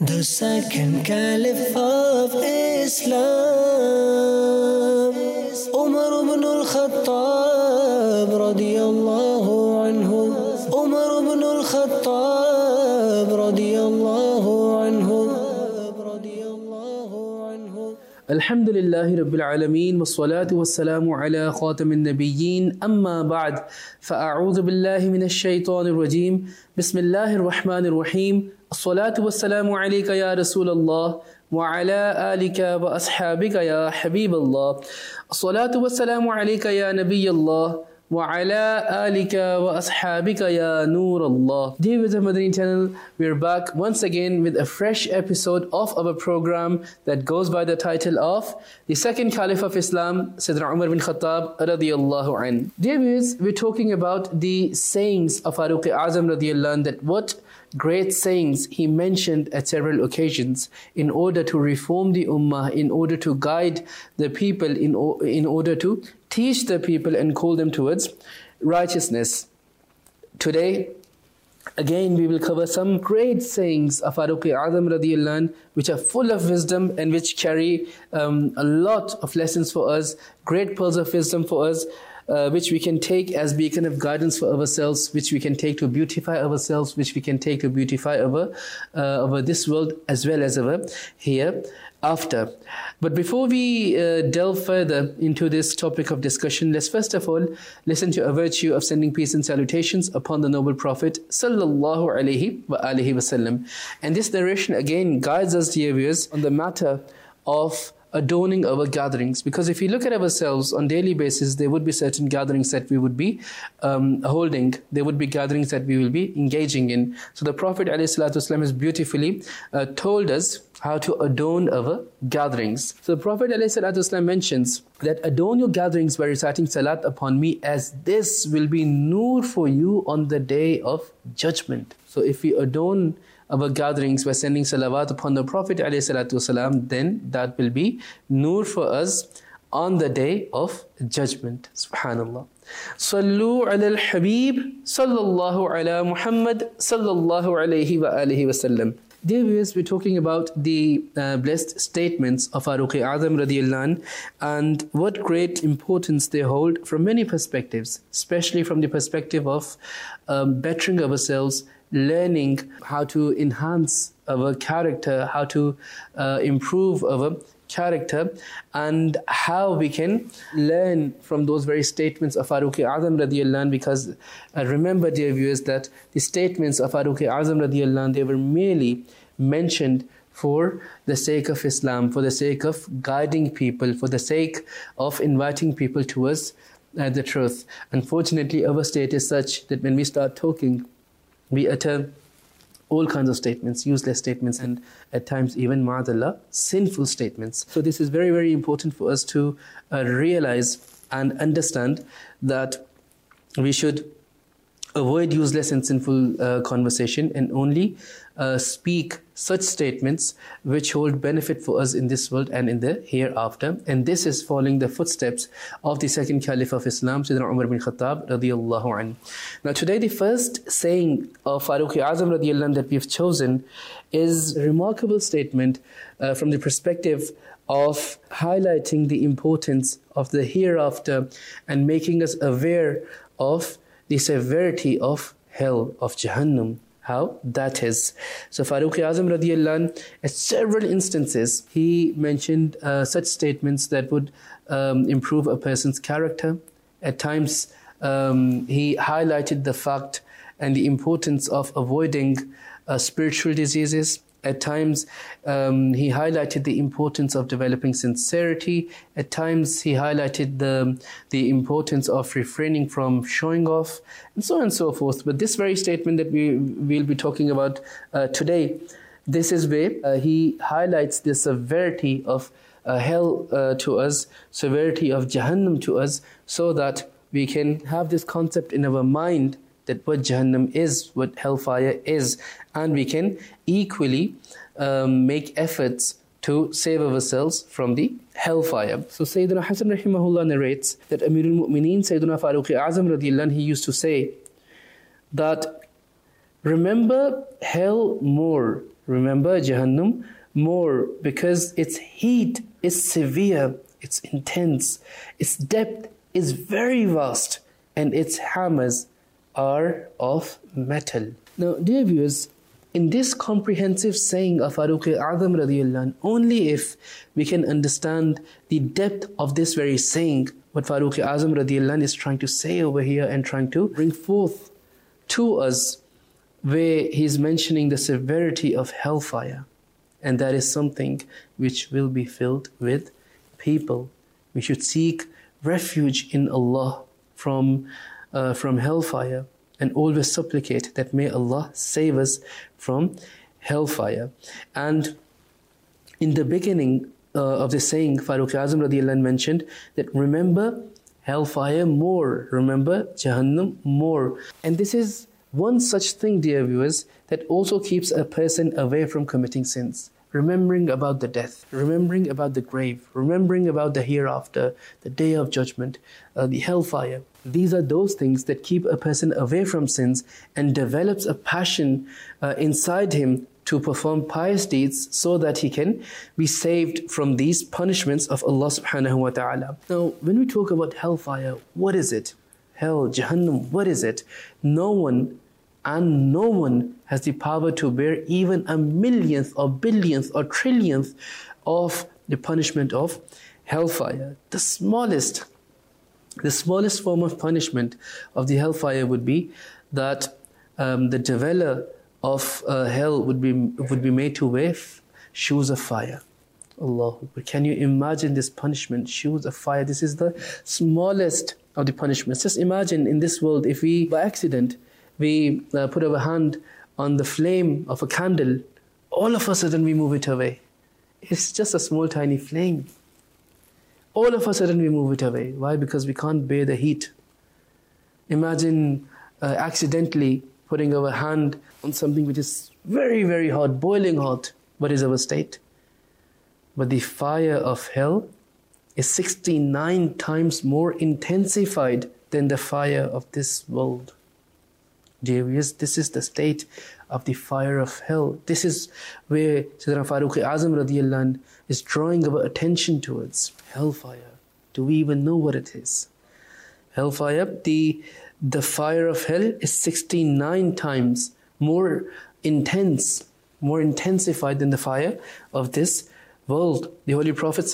The second caliph of Islam, Umar ibn al-Khattab radiyallahu anhu. Umar ibn al-Khattab radiyallahu anhu. Alhamdulillahi Rabbil Alameen, wassalatu wassalamu ala khatamin nabiyyin, amma ba'd, fa'a'udhu billahi minash shaitanir rajim, bismillahir rahmanir rahim, as-salatu wassalamu alayka ya Rasulallah, wa ala alika wa ashabika ya Habiballah, as-salatu wassalamu alayka ya Nabiyallah, wa ala alika wa ashabika ya Noor Allah. Dear viewers of Madani channel, we are back once again with a fresh episode of our program that goes by the title of The Second Caliph of Islam, Sayyidina Umar bin Khattab radiyallahu anhu. Dear viewers, we're talking about the sayings of Faruq Azam radiyallahu anhu, that what great sayings he mentioned at several occasions in order to reform the ummah, in order to guide the people, in order to teach the people and call them towards righteousness. Today, again, we will cover some great sayings of Faruq Azam radiyallahu anh, which are full of wisdom and which carry a lot of lessons for us, great pearls of wisdom for us, which we can take as beacon of guidance for ourselves, which we can take to beautify ourselves, which we can take to beautify our this world as well as our hereafter. But before we delve further into this topic of discussion, let's first of all listen to a virtue of sending peace and salutations upon the noble Prophet sallallahu alaihi wasallam. And this narration again guides us, dear viewers, on the matter of adorning our gatherings, because if we look at ourselves on daily basis, there would be certain gatherings that we would be holding, there would be gatherings that we will be engaging in. So the Prophet ﷺ has beautifully told us how to adorn our gatherings. So the Prophet ﷺ mentions that adorn your gatherings by reciting salat upon me, as this will be noor for you on the day of judgment. So if we adorn our gatherings by sending salawat upon the Prophet ﷺ, then that will be noor for us on the day of judgment. Subhanallah. Sallu ala al-Habib sallallahu ala Muhammad sallallahu alayhi wa alihi wa sallam. Dear viewers, we're talking about the blessed statements of Faruq Azam radiyallahu anh, and what great importance they hold from many perspectives, especially from the perspective of bettering ourselves, learning how to enhance our character, how to improve our character, and how we can learn from those very statements of Faruq Azam radiyallahu anh, because remember, dear viewers, that the statements of Faruq Azam radiyallahu anh, they were merely mentioned for the sake of Islam, for the sake of guiding people, for the sake of inviting people towards the truth. Unfortunately, our state is such that when we start talking, we utter all kinds of statements, useless statements, and at times even, ma'adallah, sinful statements. So this is very, very important for us to realize and understand that we should avoid useless and sinful conversation and only speak such statements which hold benefit for us in this world and in the hereafter. And this is following the footsteps of the second Caliph of Islam, Sayyidina Umar bin Khattab radiyallahu anhu. Now today, the first saying of Faruq Azam radiyallahu anhu that we've chosen is a remarkable statement from the perspective of highlighting the importance of the hereafter and making us aware of the severity of hell, of Jahannam, how that is. So Faruq Azam radiyallahu anh, at several instances, he mentioned such statements that would improve a person's character. At times, he highlighted the fact and the importance of avoiding spiritual diseases. At times, he highlighted the importance of developing sincerity. At times, he highlighted the importance of refraining from showing off, and so on and so forth. But this very statement that we'll be talking about today, this is where he highlights the severity of hell to us, severity of Jahannam to us, so that we can have this concept in our mind that what Jahannam is, what hellfire is, and we can equally make efforts to save ourselves from the hellfire. So Sayyidina Hasan rahimahullah narrates that Amirul Mu'mineen Sayyidina Faruq Azam radiyallahu anh, he used to say that remember hell more Remember Jahannam more, because its heat is severe, it's intense, its depth is very vast, and its hammers are of metal. Now, dear viewers, in this comprehensive saying of Farooq Azam radiyallahu anh, only if we can understand the depth of this very saying, what Farooq Azam radiyallahu anh is trying to say over here and trying to bring forth to us, where he's mentioning the severity of hellfire. And that is something which will be filled with people. We should seek refuge in Allah from hellfire, and always supplicate that may Allah save us from hellfire. And in the beginning of the saying, Farooq Azam radiyallahu anh mentioned that remember hellfire more, remember Jahannam more. And this is one such thing, dear viewers, that also keeps a person away from committing sins. Remembering about the death, remembering about the grave, remembering about the hereafter, the day of judgment, the hellfire. These are those things that keep a person away from sins and develops a passion inside him to perform pious deeds so that he can be saved from these punishments of Allah subhanahu wa ta'ala. Now, when we talk about hellfire, what is it? Hell, Jahannam, what is it? No one has the power to bear even a millionth or billionth or trillionth of the punishment of hellfire. The smallest form of punishment of the hellfire would be that the dweller of hell would be made to wear shoes of fire. Allah Akbar. Can you imagine this punishment? Shoes of fire. This is the smallest of the punishments. Just imagine in this world, if we by accident we put our hand on the flame of a candle, all of a sudden we move it away. It's just a small tiny flame. All of a sudden we move it away. Why? Because we can't bear the heat. Imagine accidentally putting our hand on something which is very, very hot, boiling hot. What is our state? But the fire of hell is 69 times more intensified than the fire of this world. Dear viewers, this is the state of the fire of hell. This is where Sayyidina Farooq Azam radiyallahu anh is drawing our attention towards. Hellfire. Do we even know what it is? Hellfire, the fire of hell is 69 times more intense, more intensified than the fire of this world. The Holy Prophet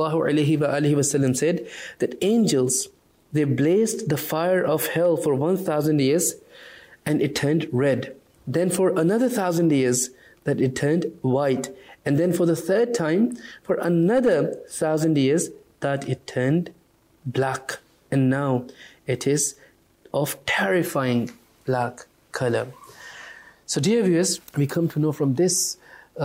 ﷺ said that angels, they blazed the fire of hell for 1,000 years and it turned red. Then for another 1,000 years that it turned white. And then for the third time, for another 1,000 years that it turned black. And now it is of terrifying black color. So dear viewers, we come to know from this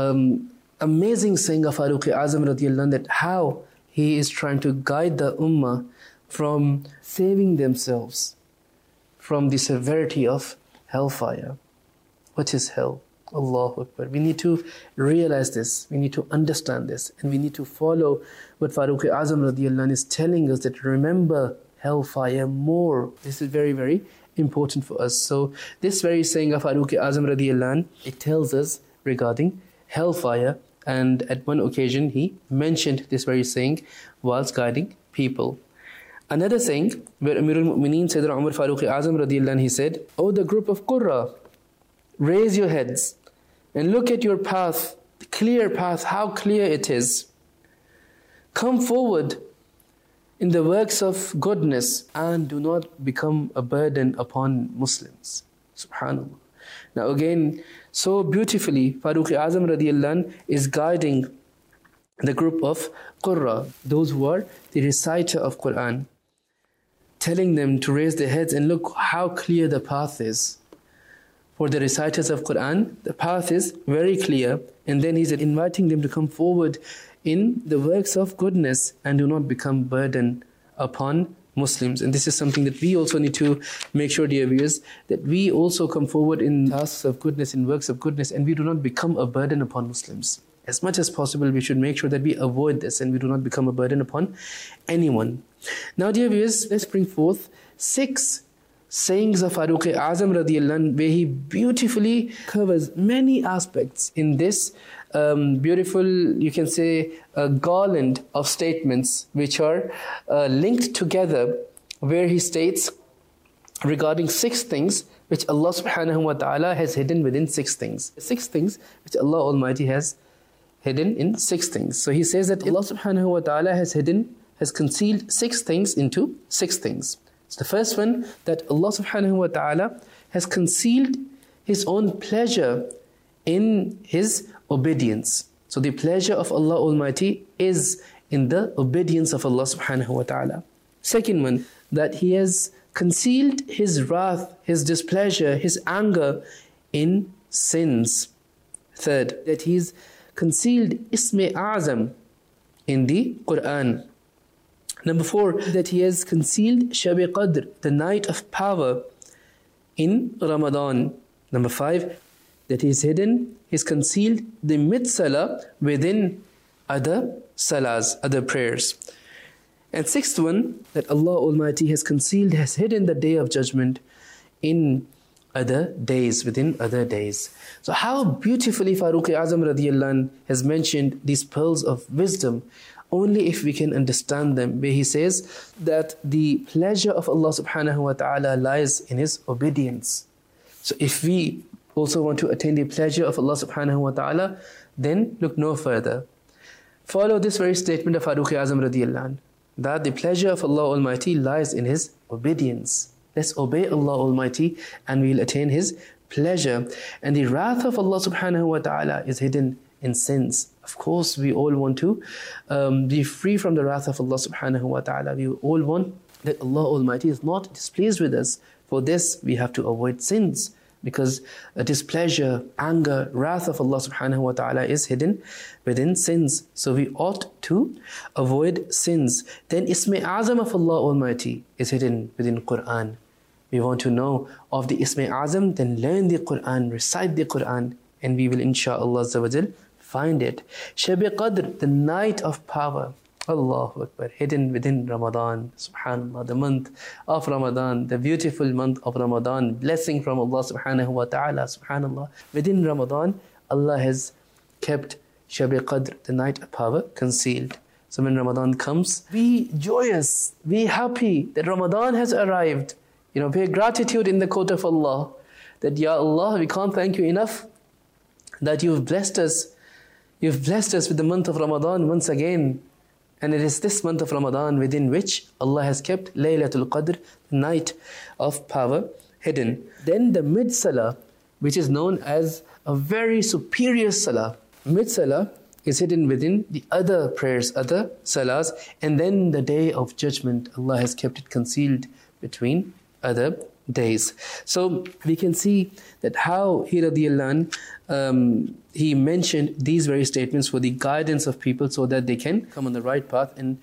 amazing saying of Farooq Azam radiyallahu anh that how he is trying to guide the ummah from saving themselves from the severity of hellfire. What is hell? Allahu Akbar. We need to realize this, we need to understand this, and we need to follow what Farooq Azam radiyallahu anh is telling us, that remember hellfire more. This is very, very important for us. So this very saying of Farooq Azam radiyallahu anh, it tells us regarding hellfire, and at one occasion he mentioned this very saying whilst guiding people. Another saying where Amirul Mu'mineen Sayyidina Umar Farooq Azam radiyallahu anh, he said, "O the group of Qurra, raise your heads and look at your path, the clear path, how clear it is. Come forward in the works of goodness and do not become a burden upon Muslims." Subhanallah. Now again, so beautifully, Farooq Azam radiyallahu anh is guiding the group of Qurra, those who are the reciter of Quran, telling them to raise their heads and look how clear the path is. For the reciters of Quran, the path is very clear, and then he's inviting them to come forward in the works of goodness and do not become burden upon Muslims. And this is something that we also need to make sure, dear viewers, that we also come forward in tasks of goodness, in works of goodness, and we do not become a burden upon Muslims. As much as possible, we should make sure that we avoid this and we do not become a burden upon anyone. Now, dear viewers, let's bring forth 6 sayings of Farooq Azam radiallahu anh, where he beautifully covers many aspects in this beautiful, you can say, a garland of statements which are linked together, where he states regarding 6 things which Allah subhanahu wa ta'ala has hidden within 6 things. 6 things which Allah Almighty has hidden in 6 things. So he says that Allah subhanahu wa ta'ala has concealed 6 things into 6 things. So the first one, that Allah subhanahu wa ta'ala has concealed His own pleasure in His obedience. So the pleasure of Allah Almighty is in the obedience of Allah subhanahu wa ta'ala. Second one, that He has concealed His wrath, His displeasure, His anger in sins. Third, that He's concealed Ism-e Azam in the Quran. Number 4, that He has concealed Shab-e Qadr, the night of power, in Ramadan. Number 5, that He's concealed the mid-salah within other salahs, other prayers. And 6th one, that Allah Almighty has hidden the Day of Judgment in other days, within other days. So how beautifully Farooq Azam radiallahu anh has mentioned these pearls of wisdom, only if we can understand them, where he says that the pleasure of Allah subhanahu wa ta'ala lies in His obedience. So if we also want to attain the pleasure of Allah subhanahu wa ta'ala, then look no further. Follow this very statement of Farooq Azam radiallahu anh, that the pleasure of Allah Almighty lies in His obedience. Let's obey Allah Almighty and we'll attain His pleasure. And the wrath of Allah subhanahu wa ta'ala is hidden in sins. Of course, we all want to be free from the wrath of Allah subhanahu wa ta'ala. We all want that Allah Almighty is not displeased with us. For this, we have to avoid sins, because displeasure, anger, wrath of Allah subhanahu wa ta'ala is hidden within sins. So we ought to avoid sins. Then Ism-e Azam of Allah Almighty is hidden within Quran. We want to know of the Ism-e Azam, then learn the Quran, recite the Quran, and we will insha'Allah find it. Shab-e Qadr, the night of power, Allahu Akbar, hidden within Ramadan. Subhanallah, the month of Ramadan, the beautiful month of Ramadan, blessing from Allah subhanahu wa ta'ala. Subhanallah, within Ramadan, Allah has kept Shab-e Qadr, the night of power, concealed. So when Ramadan comes, be joyous, be happy that Ramadan has arrived. Pay gratitude in the court of Allah, that Ya Allah, we can't thank you enough that you've blessed us. You've blessed us with the month of Ramadan once again. And it is this month of Ramadan within which Allah has kept Laylatul Qadr, the night of power, hidden. Then the mid-salah, which is known as a very superior salah. Mid-salah is hidden within the other prayers, other salahs. And then the Day of Judgment, Allah has kept it concealed between other days. So we can see that how he radiallahu anh, he mentioned these very statements for the guidance of people so that they can come on the right path, and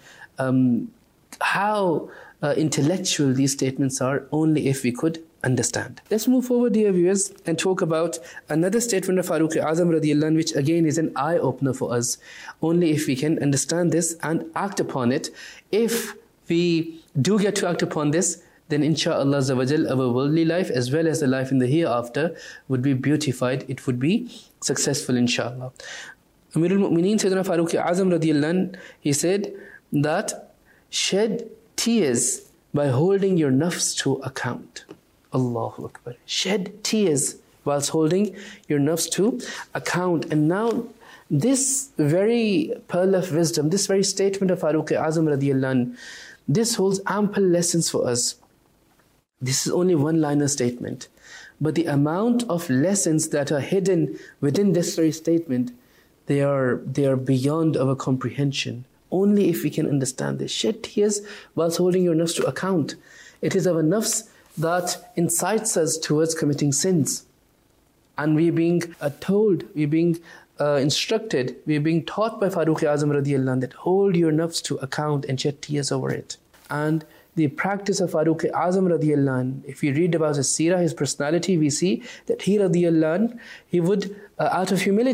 how intellectual these statements are, only if we could understand. Let's move forward, dear viewers, and talk about another statement of Farooq Azam radiallahu anh, which again is an eye-opener for us, only if we can understand this and act upon it. If we do get to act upon this, then insha'Allah our worldly life as well as the life in the hereafter would be beautified. It would be successful, insha'Allah. Amirul Mu'mineen Sayyidina Farooq Azam radiallahu anh, he said that shed tears by holding your nafs to account. Allahu Akbar. Shed tears whilst holding your nafs to account. And now this very pearl of wisdom, this very statement of Farooq Azam radiallahu anh, this holds ample lessons for us. This is only one-liner statement, but the amount of lessons that are hidden within this very statement, they are beyond our comprehension. Only if we can understand this. Shed tears whilst holding your nafs to account. It is our nafs that incites us towards committing sins. And we're being told, we're being instructed, we're being taught by Farooq Azam radiallahu anh that hold your nafs to account and shed tears over it. And the practice of Farooq Azam radiallahu anh, if we read about his seerah, his personality, we see that he radiallahu anh, he would, out of humility,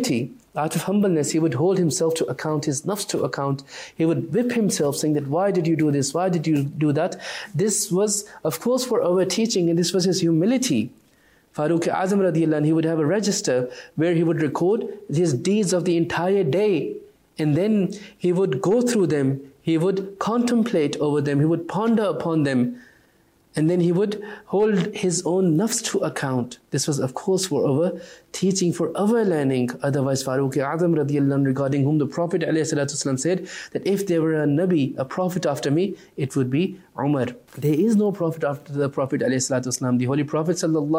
Out of humbleness, he would hold himself to account, his nafs to account. He would whip himself, saying that, why did you do this? Why did you do that? This was, of course, for our teaching, and this was his humility. Farooq Azam radiallahu anh, he would have a register where he would record his deeds of the entire day. And then he would go through them. He would contemplate over them. He would ponder upon them. And then he would hold his own nafs to account. This was, of course, for our teaching, for our learning. Otherwise, Farooq Azam radiallahu anh, regarding whom the Prophet ﷺ said that if there were a Nabi, a Prophet after me, it would be Umar. There is no Prophet after the Prophet ﷺ. The Holy Prophet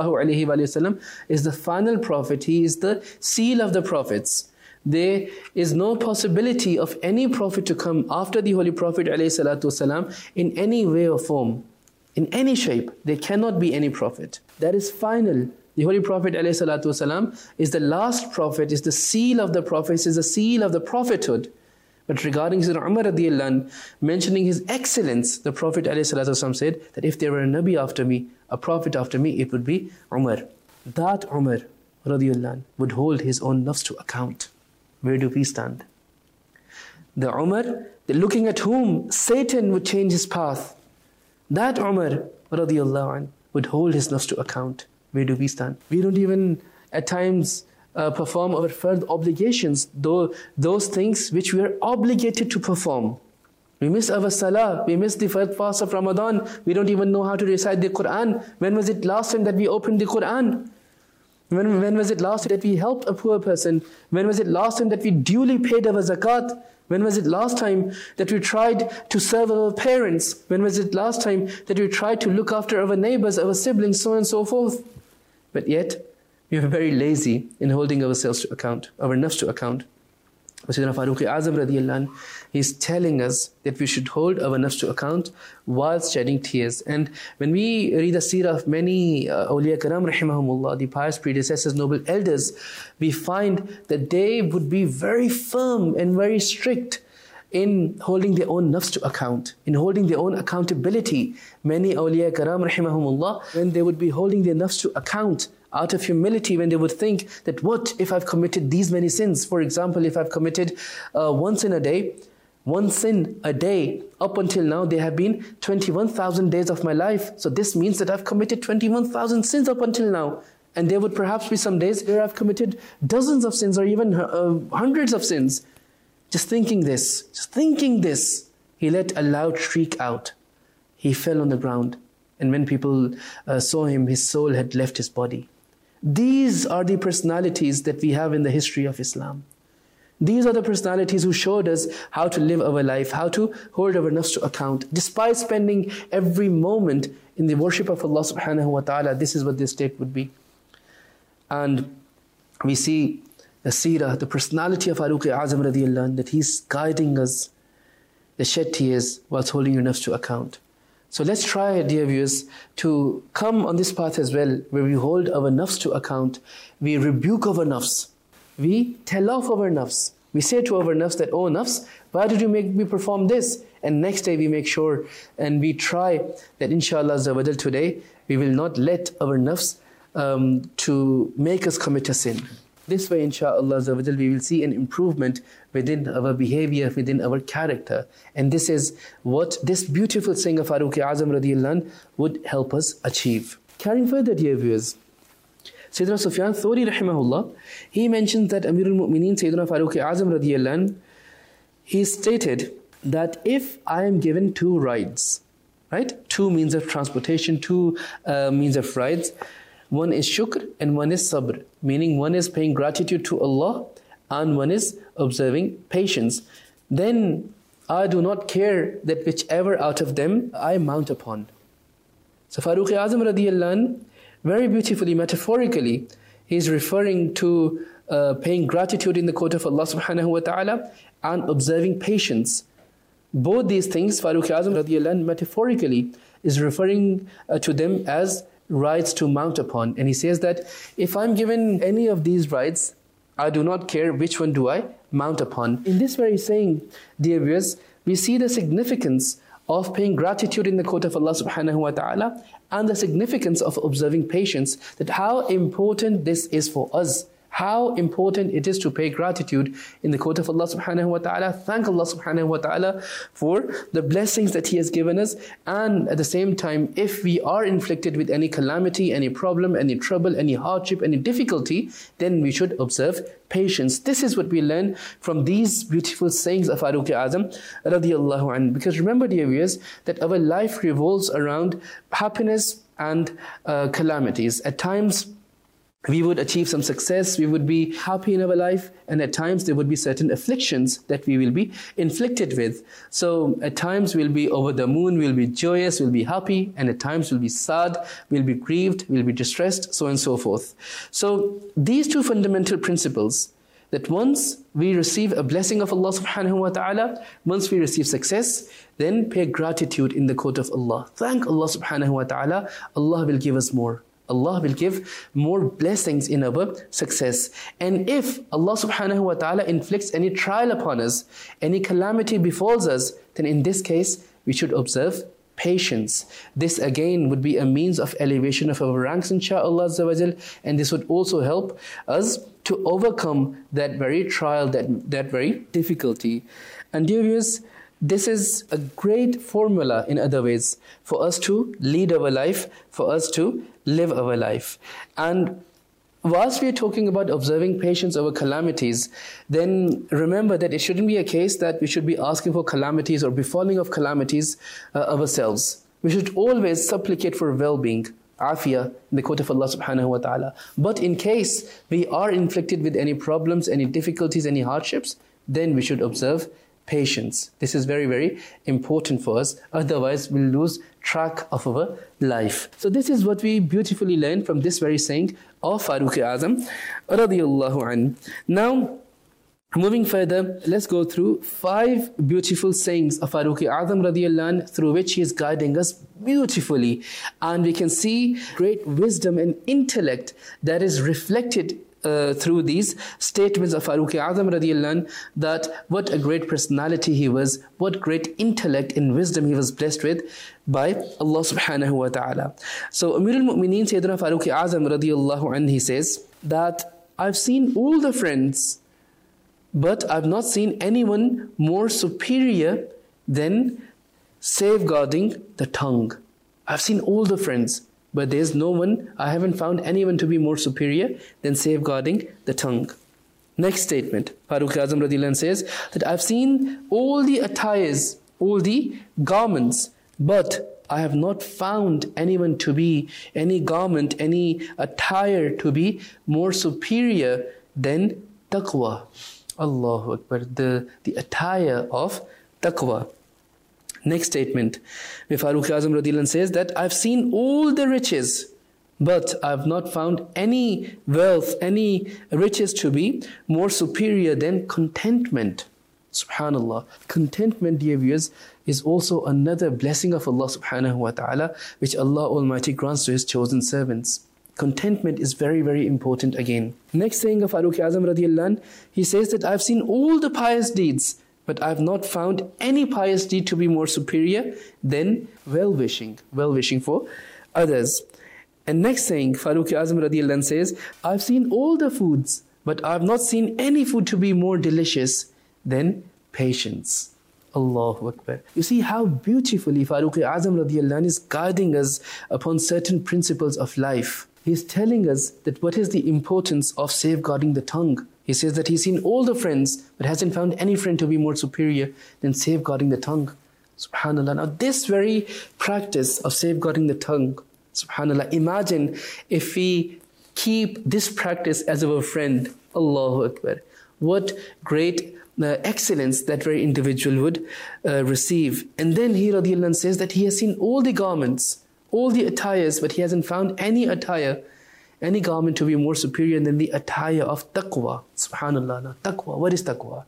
ﷺ is the final Prophet. He is the seal of the Prophets. There is no possibility of any Prophet to come after the Holy Prophet ﷺ in any way or form. In any shape, there cannot be any prophet. That is final. The Holy Prophet ﷺ is the last prophet, is the seal of the prophets, is the seal of the prophethood. But regarding Sayyidina Umar radiallahu anh, mentioning his excellence, the Prophet ﷺ said that if there were a Nabi after me, a prophet after me, it would be Umar. That Umar radiallahu anh would hold his own nafs to account. Where do we stand? The Umar, looking at whom Satan would change his path. That Umar radiallahu anh would hold his nafs to account. Where do we stand? We don't even at times perform our fard obligations, though those things which we are obligated to perform. We miss our salah, we miss the fard fast of Ramadan, we don't even know how to recite the Quran. When was it last time that we opened the Quran? When was it last that we helped a poor person? When was it last time that we duly paid our zakat? When was it last time that we tried to serve our parents? When was it last time that we tried to look after our neighbors, our siblings, so on and so forth? But yet, we are very lazy in holding ourselves to account, our nafs to account. Sayyidina Farooq Azam radiallahu anh, he's telling us that we should hold our nafs to account whilst shedding tears. And when we read the seerah of many awliya karam rahimahumullah, the pious predecessors, noble elders, we find that they would be very firm and very strict in holding their own nafs to account, in holding their own accountability. Many awliya karam rahimahumullah, when they would be holding their nafs to account, out of humility, when they would think that what if I've committed these many sins? For example, if I've committed one sin a day, up until now there have been 21,000 days of my life. So this means that I've committed 21,000 sins up until now. And there would perhaps be some days where I've committed dozens of sins or even hundreds of sins. Just thinking this, he let a loud shriek out. He fell on the ground. And when people saw him, his soul had left his body. These are the personalities that we have in the history of Islam. These are the personalities who showed us how to live our life, how to hold our nafs to account. Despite spending every moment in the worship of Allah subhanahu wa ta'ala, this is what their state would be. And we see the seerah, the personality of Farooq Azam radiallahu anh, that he's guiding us, the shed tears whilst holding your nafs to account. So let's try, dear viewers, to come on this path as well, where we hold our nafs to account, we rebuke our nafs, we tell off our nafs. We say to our nafs that, oh nafs, why did you make me perform this? And next day we make sure and we try that inshallah today, we will not let our nafs to make us commit a sin. This way, inshaAllah, we will see an improvement within our behavior, within our character. And this is what this beautiful saying of Farooq Azam radiallahu anh would help us achieve. Carrying further, dear viewers, Sayyidina Sufyan Thawri rahimahullah, he mentions that Amirul Mu'mineen Sayyidina Farooq Azam radiallahu anh, he stated that if I am given two rides, right? Two means of transportation, two means of rides. One is shukr and one is sabr, meaning one is paying gratitude to Allah and one is observing patience. Then I do not care that whichever out of them I mount upon. So Farooq Azam radiallahu anh, very beautifully, metaphorically, he is referring to paying gratitude in the court of Allah subhanahu wa ta'ala and observing patience. Both these things, Farooq Azam radiallahu anh, metaphorically is referring to them as rides to mount upon. And he says that if I'm given any of these rides, I do not care which one do I mount upon. In this very saying, dear viewers, we see the significance of paying gratitude in the court of Allah subhanahu wa ta'ala and the significance of observing patience, that how important this is for us, how important it is to pay gratitude in the court of Allah subhanahu wa ta'ala. Thank Allah subhanahu wa ta'ala for the blessings that He has given us. And at the same time, if we are inflicted with any calamity, any problem, any trouble, any hardship, any difficulty, then we should observe patience. This is what we learn from these beautiful sayings of Farooq Azam radiyallahu anhu. Because remember, dear viewers, that our life revolves around happiness and calamities. At times, we would achieve some success, we would be happy in our life, and at times there would be certain afflictions that we will be inflicted with. So at times we'll be over the moon, we'll be joyous, we'll be happy, and at times we'll be sad, we'll be grieved, we'll be distressed, so on and so forth. So these two fundamental principles, that once we receive a blessing of Allah subhanahu wa ta'ala, once we receive success, then pay gratitude in the court of Allah. Thank Allah subhanahu wa ta'ala, Allah will give us more. Allah will give more blessings in our success. And if Allah subhanahu wa ta'ala inflicts any trial upon us, any calamity befalls us, then in this case, we should observe patience. This again would be a means of elevation of our ranks, insha'Allah azza wa jal, and this would also help us to overcome that very trial, that very difficulty. And dear viewers, this is a great formula, in other ways, for us to lead our life, for us to live our life. And whilst we are talking about observing patience over calamities, then remember that it shouldn't be a case that we should be asking for calamities or befalling of calamities ourselves. We should always supplicate for well-being, afiyah, in the court of Allah subhanahu wa ta'ala. But in case we are inflicted with any problems, any difficulties, any hardships, then we should observe patience. This is very, very important for us. Otherwise, we'll lose track of our life. So this is what we beautifully learn from this very saying of Farooq Azam radiyallahu anhu. Now, moving further, let's go through 5 beautiful sayings of Farooq Azam radiyallahu anhu, through which he is guiding us beautifully. And we can see great wisdom and intellect that is reflected through these statements of Farooq Azam radiyallahu anhu, that what a great personality he was, what great intellect and wisdom he was blessed with by Allah subhanahu wa ta'ala. So Amir al-Mu'mineen Sayyidina Farooq Azam radiyallahu anhu, he says that I've seen all the friends, but I've not seen anyone more superior than safeguarding the tongue. I've seen all the friends, but there's no one, I haven't found anyone to be more superior than safeguarding the tongue. Next statement, Farooq Azam radiyallahu anhu says that I've seen all the attires, all the garments, but I have not found anyone to be, any garment, any attire to be more superior than taqwa. Allahu Akbar, the attire of taqwa. Next statement, where Farooq Azam radiyallahu anhu says that I've seen all the riches, but I've not found any wealth, any riches to be more superior than contentment. Subhanallah. Contentment, dear viewers, is also another blessing of Allah subhanahu wa ta'ala, which Allah Almighty grants to His chosen servants. Contentment is very, very important again. Next saying of Farooq Azam radiyallahu anhu, he says that I've seen all the pious deeds, but I've not found any pious deed to be more superior than well-wishing for others. And next saying, Farooq Azam radiyallahu anhu says, I've seen all the foods, but I've not seen any food to be more delicious than patience. Allahu Akbar. You see how beautifully Farooq Azam radiyallahu anhu is guiding us upon certain principles of life. He's telling us that what is the importance of safeguarding the tongue. He says that he's seen all the friends, but hasn't found any friend to be more superior than safeguarding the tongue. Subhanallah. Now this very practice of safeguarding the tongue, subhanallah, imagine if we keep this practice as our friend. Allahu Akbar. What great excellence that very individual would receive. And then he radiyallahu anh says that he has seen all the garments, all the attires, but he hasn't found any attire, any garment to be more superior than the attire of taqwa. Subhanallah. Now, taqwa, what is taqwa?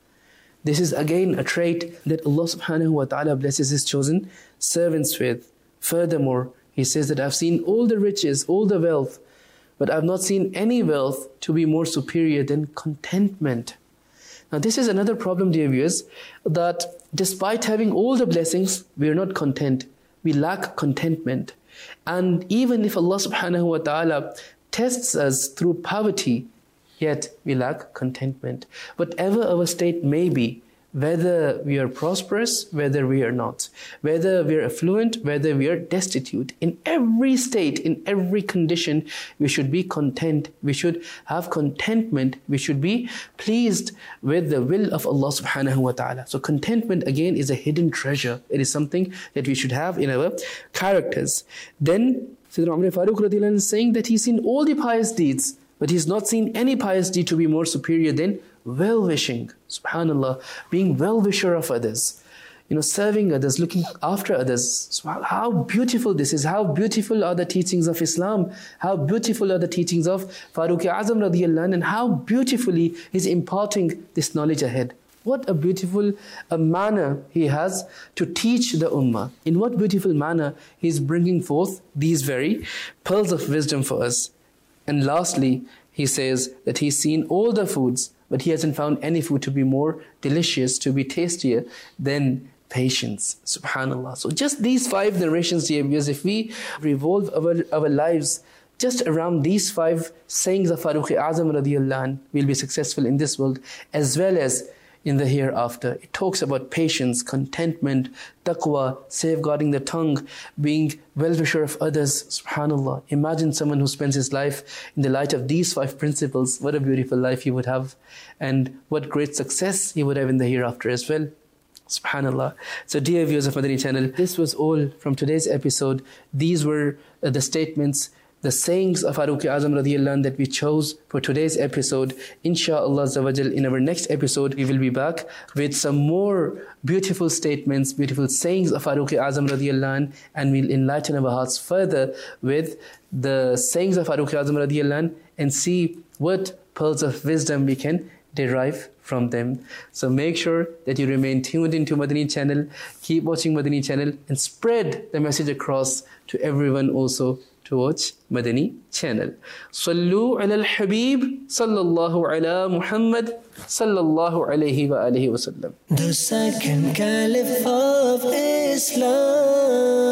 This is again a trait that Allah subhanahu wa ta'ala blesses His chosen servants with. Furthermore, He says that I've seen all the riches, all the wealth, but I've not seen any wealth to be more superior than contentment. Now this is another problem, dear viewers, that despite having all the blessings, we are not content. We lack contentment. And even if Allah subhanahu wa ta'ala tests us through poverty, yet we lack contentment. Whatever our state may be, whether we are prosperous, whether we are not, whether we are affluent, whether we are destitute, in every state, in every condition, we should be content. We should have contentment. We should be pleased with the will of Allah subhanahu wa ta'ala. So contentment again is a hidden treasure. It is something that we should have in our characters. Then Sayyidina Umar Farooq radiallahu anh is saying that he's seen all the pious deeds, but he's not seen any pious deed to be more superior than well-wishing. SubhanAllah, being well-wisher of others, serving others, looking after others. How beautiful this is. How beautiful are the teachings of Islam. How beautiful are the teachings of Farooq Azam radiallahu anh, and how beautifully he's imparting this knowledge ahead. What a beautiful manner he has to teach the ummah. In what beautiful manner he's bringing forth these very pearls of wisdom for us. And lastly, he says that he's seen all the foods, but he hasn't found any food to be more delicious, to be tastier than patience. SubhanAllah. So just these 5 narrations, dear viewers, if we revolve our lives just around these 5 sayings of Farooq Azam radiallahu anh, we'll be successful in this world as well as in the hereafter. It talks about patience, contentment, taqwa, safeguarding the tongue, being well-wisher of others. SubhanAllah. Imagine someone who spends his life in the light of these 5 principles. What a beautiful life he would have, and what great success he would have in the hereafter as well. SubhanAllah. So dear viewers of Madani Channel, this was all from today's episode. These were the statements, the sayings of Farooq Azam radiallahu anh that we chose for today's episode. Insha'Allah, in our next episode, we will be back with some more beautiful statements, beautiful sayings of Farooq Azam radiallahu anh, and we'll enlighten our hearts further with the sayings of Farooq Azam radiallahu anh and see what pearls of wisdom we can derive from them. So make sure that you remain tuned into Madani Channel, keep watching Madani Channel, and spread the message across to everyone also to watch Madani Channel. Sallu ala al-Habib, sallallahu ala Muhammad, sallallahu alayhi wa alihi wa sallam. The second caliph of Islam.